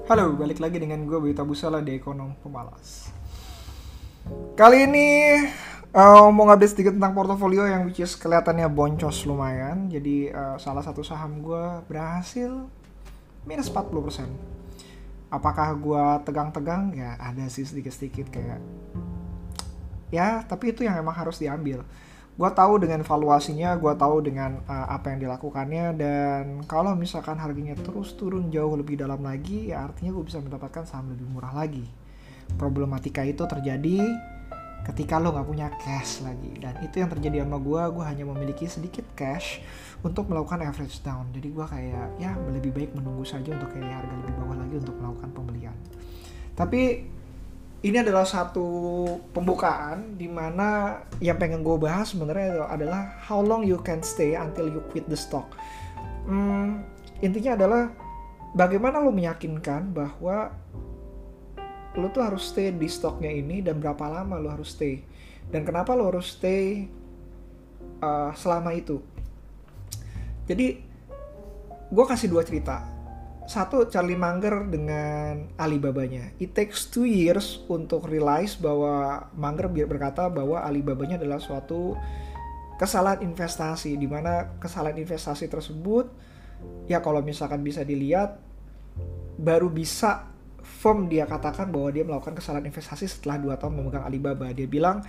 Halo, balik lagi dengan gue Wita Busala di Ekonom Pemalas. Kali ini mau ngupdate sedikit tentang portofolio yang which is kelihatannya boncos lumayan. Jadi salah satu saham gue berhasil minus 40%. Apakah gue tegang-tegang? Ya ada sih sedikit-sedikit kayak ya, tapi itu yang emang harus diambil. Gue tahu dengan valuasinya, gue tahu dengan apa yang dilakukannya, dan kalau misalkan harganya terus turun jauh lebih dalam lagi, ya artinya gue bisa mendapatkan saham lebih murah lagi. Problematika itu terjadi ketika lo nggak punya cash lagi, dan itu yang terjadi sama gue hanya memiliki sedikit cash untuk melakukan average down. Jadi gue kayak ya lebih baik menunggu saja untuk kayak harga lebih bawah lagi untuk melakukan pembelian. Tapi ini adalah satu pembukaan di mana yang pengen gue bahas sebenarnya adalah how long you can stay until you quit the stock. Intinya adalah bagaimana lo meyakinkan bahwa lo tuh harus stay di stoknya ini dan berapa lama lo harus stay. Dan kenapa lo harus stay selama itu. Jadi gue kasih dua cerita. Satu, Charlie Munger dengan Alibabanya. It takes 2 years untuk realize bahwa Munger berkata bahwa Alibabanya adalah suatu kesalahan investasi, di mana kesalahan investasi tersebut ya kalau misalkan bisa dilihat baru bisa firm dia katakan bahwa dia melakukan kesalahan investasi setelah 2 tahun memegang Alibaba. Dia bilang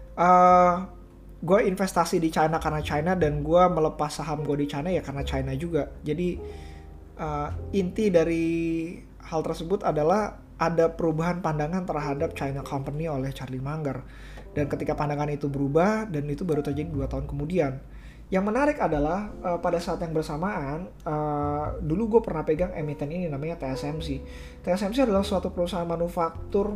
gue investasi di China karena China, dan gue melepas saham gue di China ya karena China juga. Jadi inti dari hal tersebut adalah ada perubahan pandangan terhadap China Company oleh Charlie Munger. Dan ketika pandangan itu berubah, dan itu baru terjadi 2 tahun kemudian. Yang menarik adalah pada saat yang bersamaan, dulu gue pernah pegang emiten ini namanya TSMC. TSMC adalah suatu perusahaan manufaktur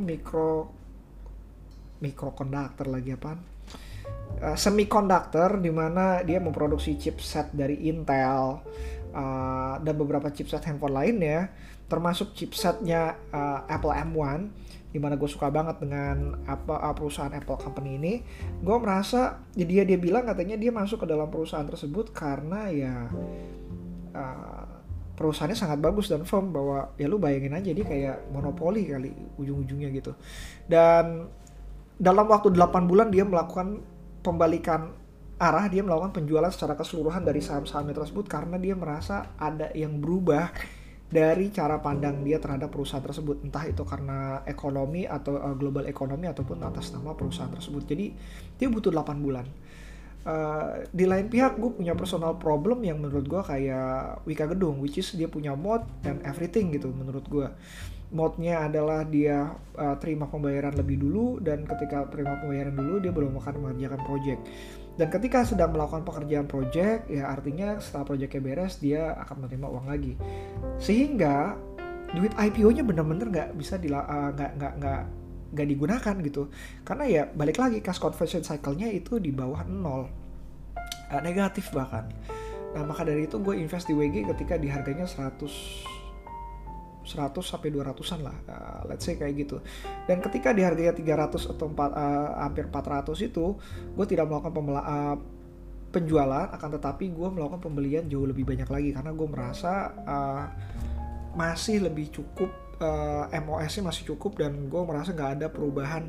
mikrokonduktor lagi apaan? Semiconductor, di mana dia memproduksi chipset dari Intel dan beberapa chipset handphone lainnya, termasuk chipsetnya Apple M1, di mana gue suka banget dengan perusahaan Apple Company ini. Gue merasa dia bilang katanya dia masuk ke dalam perusahaan tersebut karena ya perusahaannya sangat bagus dan firm, bahwa ya lu bayangin aja dia kayak monopoli kali ujung-ujungnya gitu. Dan dalam waktu 8 bulan dia melakukan pembalikan arah, dia melakukan penjualan secara keseluruhan dari saham-sahamnya tersebut karena dia merasa ada yang berubah dari cara pandang dia terhadap perusahaan tersebut, entah itu karena ekonomi atau global ekonomi ataupun atas nama perusahaan tersebut. Jadi dia butuh 8 bulan. Di lain pihak gue punya personal problem yang menurut gue kayak Wika Gedung, which is dia punya mode and everything gitu. Menurut gue mode-nya adalah dia terima pembayaran lebih dulu, dan ketika terima pembayaran dulu dia belum akan mengerjakan project. Dan ketika sedang melakukan pekerjaan project, ya artinya setelah projectnya beres dia akan menerima uang lagi. Sehingga duit IPO-nya bener-bener nggak bisa nggak digunakan gitu. Karena ya balik lagi cash conversion cycle-nya itu di bawah 0, negatif bahkan. Nah maka dari itu gue invest di WG ketika di harganya 100 sampai 200-an lah, let's say kayak gitu. Dan ketika di harganya 300 atau hampir 400 itu, gue tidak melakukan penjualan, akan tetapi gue melakukan pembelian jauh lebih banyak lagi karena gue merasa masih lebih cukup, MOS-nya masih cukup, dan gue merasa nggak ada perubahan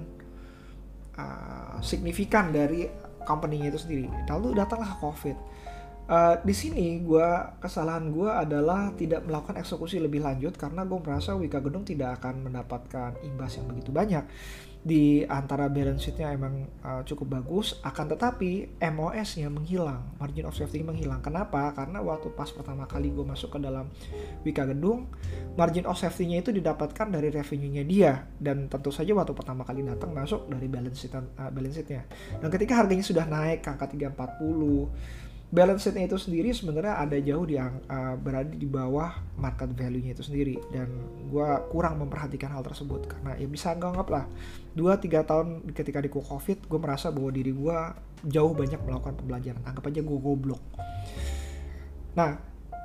signifikan dari company-nya itu sendiri. Lalu datanglah COVID. Di sini kesalahan gue adalah tidak melakukan eksekusi lebih lanjut karena gue merasa Wika Gedung tidak akan mendapatkan imbas yang begitu banyak. Di antara balance sheet-nya emang cukup bagus, akan tetapi MOS-nya menghilang, margin of safety menghilang. Kenapa? Karena waktu pas pertama kali gue masuk ke dalam Wika Gedung, margin of safety-nya itu didapatkan dari revenue-nya dia, dan tentu saja waktu pertama kali datang masuk dari balance sheet-nya. Dan ketika harganya sudah naik ke angka 340, balance sheet-nya itu sendiri sebenarnya ada jauh berada di bawah market value-nya itu sendiri, dan gue kurang memperhatikan hal tersebut karena ya bisa anggap lah 2-3 tahun ketika di COVID gue merasa bahwa diri gue jauh banyak melakukan pembelajaran, anggap aja gue goblok. Nah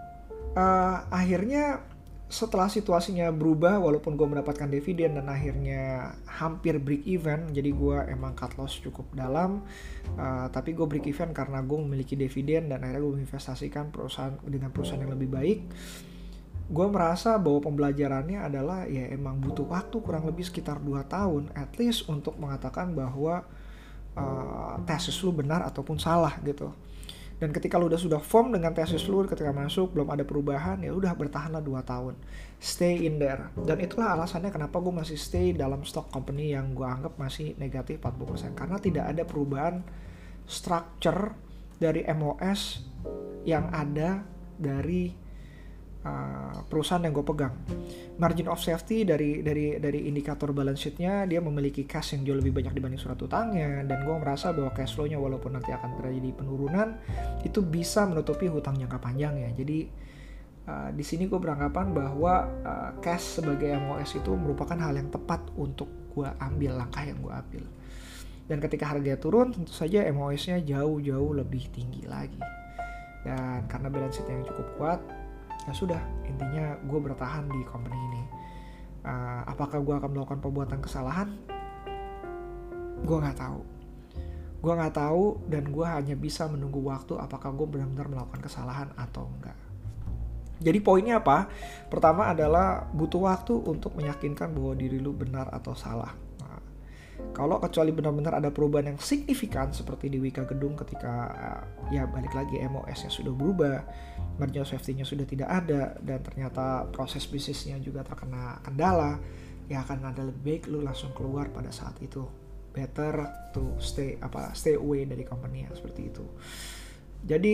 akhirnya setelah situasinya berubah, walaupun gue mendapatkan dividen dan akhirnya hampir break even, jadi gue emang cut loss cukup dalam, tapi gue break even karena gue memiliki dividen dan akhirnya gue menginvestasikan dengan perusahaan yang lebih baik. gue merasa bahwa pembelajarannya adalah ya emang butuh waktu kurang lebih sekitar 2 tahun at least untuk mengatakan bahwa tesis lu benar ataupun salah gitu. Dan ketika lu sudah form dengan tesis lu, ketika masuk belum ada perubahan, ya udah bertahanlah 2 tahun. Stay in there. Dan itulah alasannya kenapa gue masih stay dalam stock company yang gue anggap masih negatif 40%. Karena tidak ada perubahan structure dari MOS yang ada dari perusahaan yang gue pegang. Margin of safety dari indikator balance sheet-nya, dia memiliki cash yang jauh lebih banyak dibanding surat utangnya, dan gue merasa bahwa cash flow-nya walaupun nanti akan terjadi penurunan, itu bisa menutupi hutang jangka panjang ya. Jadi di sini gue beranggapan bahwa cash sebagai MOS itu merupakan hal yang tepat untuk gue ambil, langkah yang gue ambil. Dan ketika harganya turun, tentu saja MOS-nya jauh-jauh lebih tinggi lagi. Dan karena balance sheet-nya yang cukup kuat, ya sudah, intinya gue bertahan di company ini. Apakah gue akan melakukan perbuatan kesalahan? Gue nggak tahu, dan gue hanya bisa menunggu waktu apakah gue benar-benar melakukan kesalahan atau enggak. Jadi poinnya apa? Pertama adalah butuh waktu untuk meyakinkan bahwa diri lu benar atau salah. Kalau kecuali benar-benar ada perubahan yang signifikan seperti di Wika Gedung ketika ya balik lagi MOS-nya sudah berubah, margin of safety-nya sudah tidak ada, dan ternyata proses bisnisnya juga terkena kendala, ya akan ada lebih baik lu langsung keluar pada saat itu. Better to stay away dari company yang seperti itu. Jadi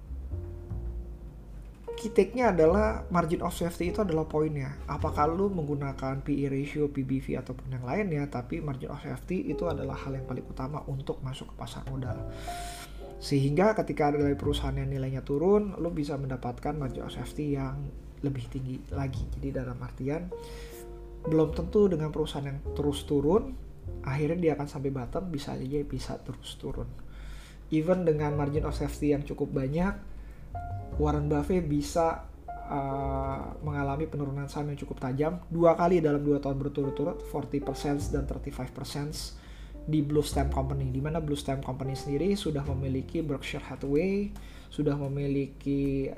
key take-nya adalah margin of safety itu adalah poinnya. Apakah lu menggunakan PE ratio, PBV ataupun yang lainnya, tapi margin of safety itu adalah hal yang paling utama untuk masuk ke pasar modal. Sehingga ketika dari perusahaan yang nilainya turun, lu bisa mendapatkan margin of safety yang lebih tinggi lagi. Jadi dalam artian belum tentu dengan perusahaan yang terus turun, akhirnya dia akan sampai bottom, bisa aja bisa terus turun. Even dengan margin of safety yang cukup banyak, Warren Buffett bisa mengalami penurunan saham yang cukup tajam 2 kali dalam 2 tahun berturut-turut, 40% dan 35% di Blue Stamp Company, di mana Blue Stamp Company sendiri sudah memiliki Berkshire Hathaway, sudah memiliki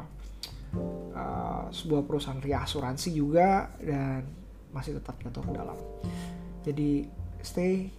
sebuah perusahaan reasuransi juga, dan masih tetap jatuh ke dalam. Jadi stay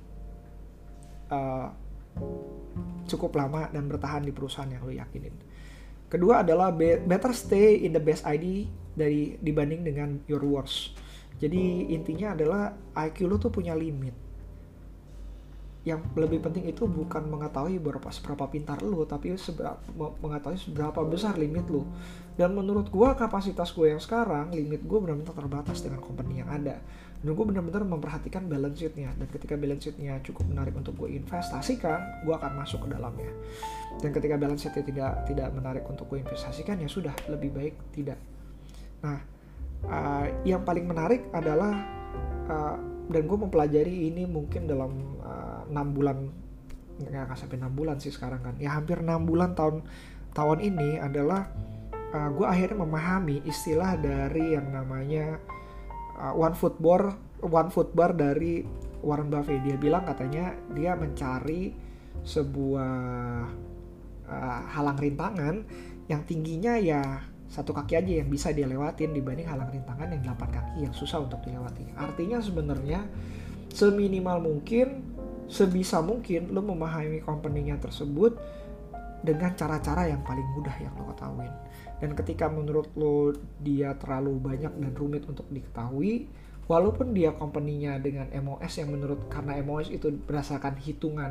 cukup lama dan bertahan di perusahaan yang lo yakinin. Kedua adalah better stay in the best ID dibanding dengan your worst. Jadi intinya adalah IQ lo tuh punya limit. Yang lebih penting itu bukan mengetahui seberapa pintar lo, tapi mengetahui seberapa besar limit lo. Dan menurut gue, kapasitas gue yang sekarang, limit gue benar-benar terbatas dengan company yang ada. Dan gue benar-benar memperhatikan balance sheet-nya. Dan ketika balance sheet-nya cukup menarik untuk gue investasikan, gue akan masuk ke dalamnya. Dan ketika balance sheet-nya tidak menarik untuk gue investasikan, ya sudah, lebih baik tidak. Nah, yang paling menarik adalah, dan gue mempelajari ini mungkin dalam 6 bulan, nggak sampai 6 bulan sih sekarang kan, ya hampir 6 bulan tahun ini adalah gue akhirnya memahami istilah dari yang namanya one foot bar dari Warren Buffett. Dia bilang katanya dia mencari sebuah halang rintangan yang tingginya ya 1 kaki aja yang bisa dia lewatin dibanding halang rintangan yang 8 kaki yang susah untuk dilewati. Artinya sebenarnya seminimal mungkin, sebisa mungkin lo memahami company-nya tersebut dengan cara-cara yang paling mudah yang lo ketahuin. Dan ketika menurut lo dia terlalu banyak dan rumit untuk diketahui, walaupun dia company-nya dengan MOS yang karena MOS itu berdasarkan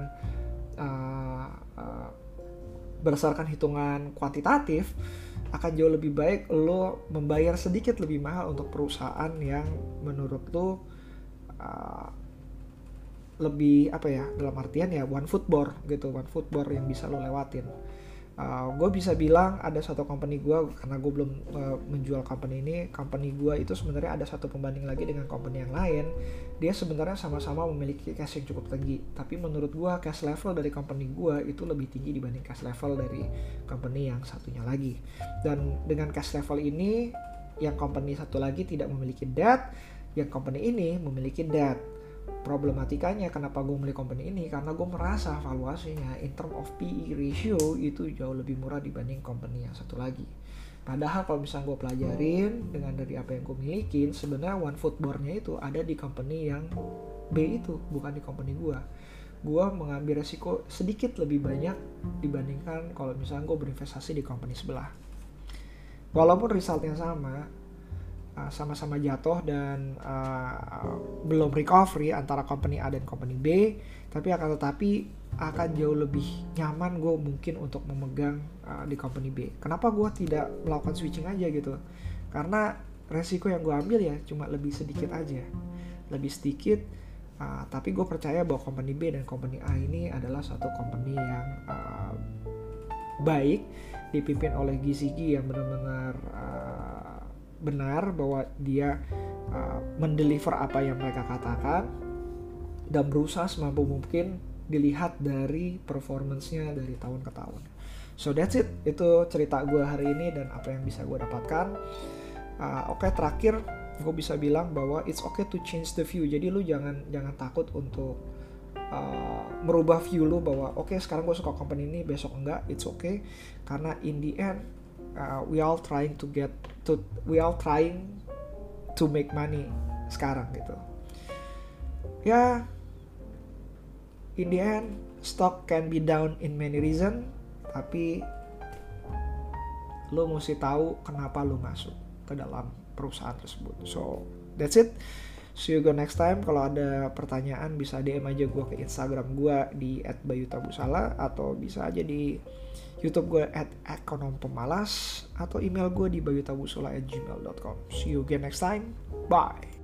hitungan kuantitatif, akan jauh lebih baik lo membayar sedikit lebih mahal untuk perusahaan yang menurut lo lebih dalam artian ya one foot bar yang bisa lo lewatin. Gue bisa bilang ada satu company gue, karena gue belum menjual company gue itu sebenarnya ada satu pembanding lagi dengan company yang lain. Dia sebenarnya sama-sama memiliki cash yang cukup tinggi, tapi menurut gue cash level dari company gue itu lebih tinggi dibanding cash level dari company yang satunya lagi. Dan dengan cash level ini, yang company satu lagi tidak memiliki debt, yang company ini memiliki debt. Problematikanya kenapa gue beli company ini, karena gue merasa valuasinya in term of PE ratio itu jauh lebih murah dibanding company yang satu lagi. Padahal kalau misalnya gue pelajarin dengan dari apa yang gue milikin, sebenarnya OneFootBoard-nya itu ada di company yang B itu, bukan di company gue. Gue mengambil resiko sedikit lebih banyak dibandingkan kalau misalnya gue berinvestasi di company sebelah. Walaupun resultnya sama-sama jatuh dan belum recovery antara company A dan company B, tapi akan jauh lebih nyaman gue mungkin untuk memegang di company B. Kenapa gue tidak melakukan switching aja gitu? Karena resiko yang gue ambil ya cuma lebih sedikit aja, lebih sedikit. Tapi gue percaya bahwa company B dan company A ini adalah satu company yang baik, dipimpin oleh Gizigi yang benar-benar benar bahwa dia mendeliver apa yang mereka katakan dan berusaha semampu mungkin dilihat dari performance-nya dari tahun ke tahun. So that's it, itu cerita gue hari ini dan apa yang bisa gue dapatkan. Oke, terakhir gue bisa bilang bahwa it's okay to change the view. Jadi lu jangan takut untuk merubah view lu bahwa oke, sekarang gue suka company ini, besok enggak. It's okay, karena in the end we all trying to make money sekarang gitu. Ya, in the end stock can be down in many reason, tapi lo mesti tahu kenapa lo masuk ke dalam perusahaan tersebut. So that's it, see you again next time. Kalau ada pertanyaan bisa DM aja gue ke Instagram gue di @bayutabusala, atau bisa aja di YouTube gue @ekonompemalas, atau email gue di bayutabusala@gmail.com. See you again next time, bye.